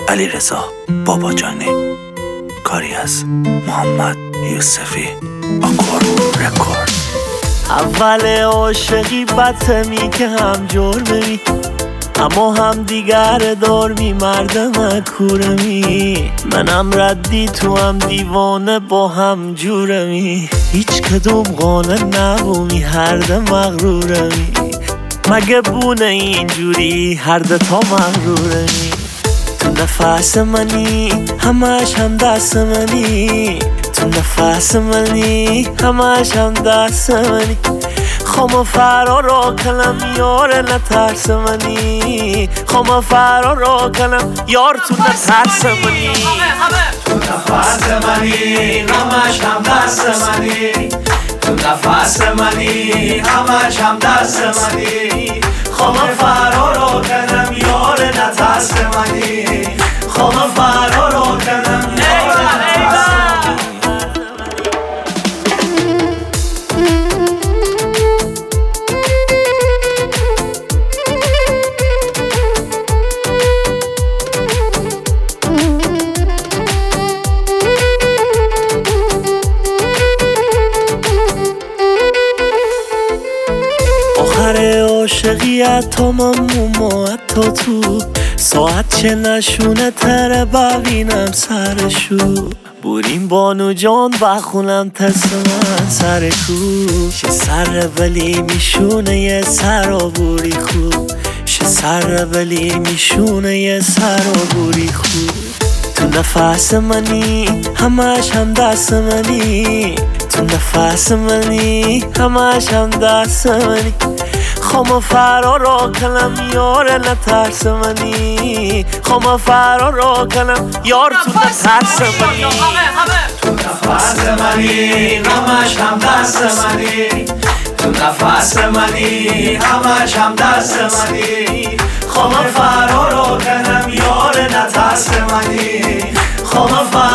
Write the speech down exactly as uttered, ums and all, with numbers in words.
علیرضا باباجانی، کاری از محمد یوسفی، آکور رکورد. اول عاشقی بطمی که هم جرمی، اما هم دیگر دارمی مردم کورمی. منم ردی تو هم دیوانه با هم جورمی، هیچ کدوم قانه نبومی هر ده مغرورمی. مگه بونه اینجوری هر ده تا مغرورمی. تو نفس منی همش هم دست منی، تو نفس منی همش هم دست منی. خوام فرار کنم یار نترس منی، خوام فرار کنم یار تو نترس منی. تو نفس منی همش هم دست منی، تو نفس منی همش هم دست منی. خوام فرار کنم یار نترس منی، خوام فرار کنم یار نترس منی. آخر عاشقیت تا مموما حتی تو ساعت چه نشونه تره ببینم سرشو. بوریم بانو جان بخونم تست من سر کو. شه سر ولی میشونه یه سر بوری خوب، شه سر ولی میشونه یه سر بوری خوب. تو نفس منی همش هم دست منی، تو نفس منی همش هم دست منی. خوام فرار کنم یار نترس منی، خوام فرار کنم یار تو نترس منی. تو نفس منی همش هم دست منی، تو نفس منی همش هم دست منی. خوام فرار کنم یار نترس منی، خوام فرار